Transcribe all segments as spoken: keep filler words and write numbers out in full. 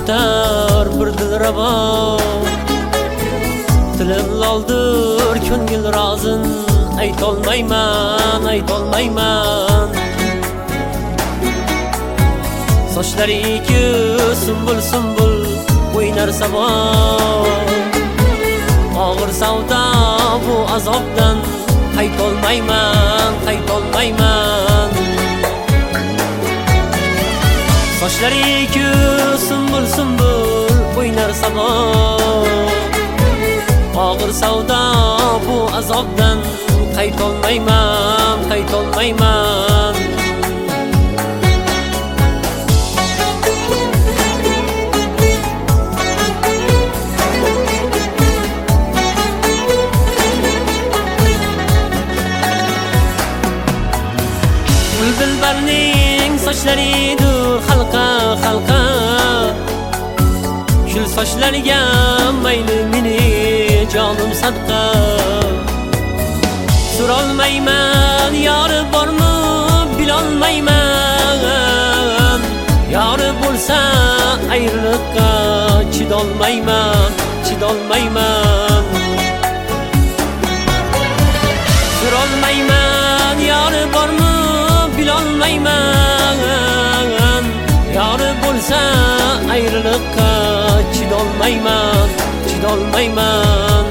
o'tar bir dilrabo. Tilim loldir ko'ngil rozin, aytolmayman, aytolmayman. Sochlariga sumbul sumbul o'ynar sabo. Og'ir savdo bu azobdan qaytolmayman, qaytolmayman. Sochlariga sumbul sumbul o'ynar sabo. Og'ir savdo bu azobdan qaytolmayman, qaytolmayman. Dilbarning sochlaridir halqa halqa. Shul sochlarga mayli meni jonim sadqa. Surolmayman yori bormi bilolmayman. Yori bo'lsa ayriliqqa chidolmayman, chidolmayman. Surolmayman yori bormi bilolmayman. Yori bo'lsa ayriliqqa chidolmayman, chidolmayman.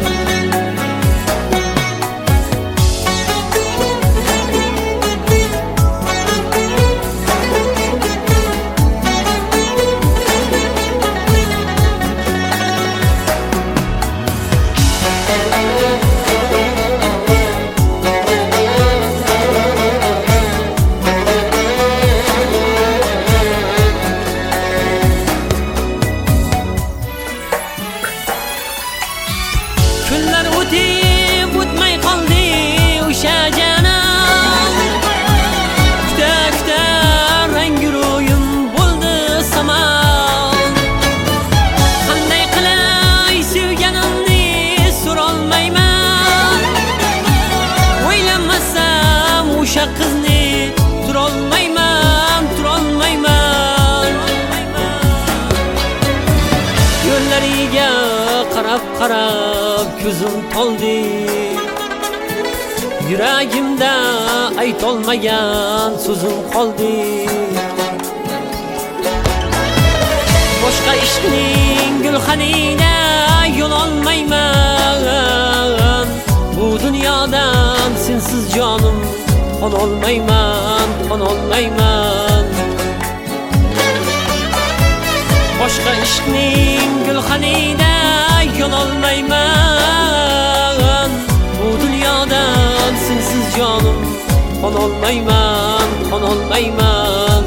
Kunlar o'tib o'tmay qoldi o'sha janam. Kuta kuta rangi ro'yim bo'ldi samon. Qanday qilay sevganimni so'rolmayman. O'ylamasam o'sha qizni turolmayman, turolmayman. Yo'llariga qarab qarab ko'zim toldi. Yuragimda aytolmagan so'zim qoldi. Boshqa ishqning gulxanida yo'l olmayman. Bu dunyodan sensiz jonim qonolmayman, qonolmayman. Boshqa ishqning gulxanida yo'l olmayman. Bu dunyodan sensiz jonim qonolmayman, qonolmayman.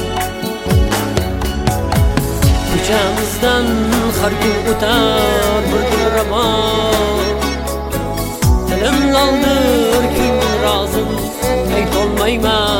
Ko'chamizdan har kun o'tar bir dilrabo. Tilim loldir ko'ngil rozin, aytolmayman.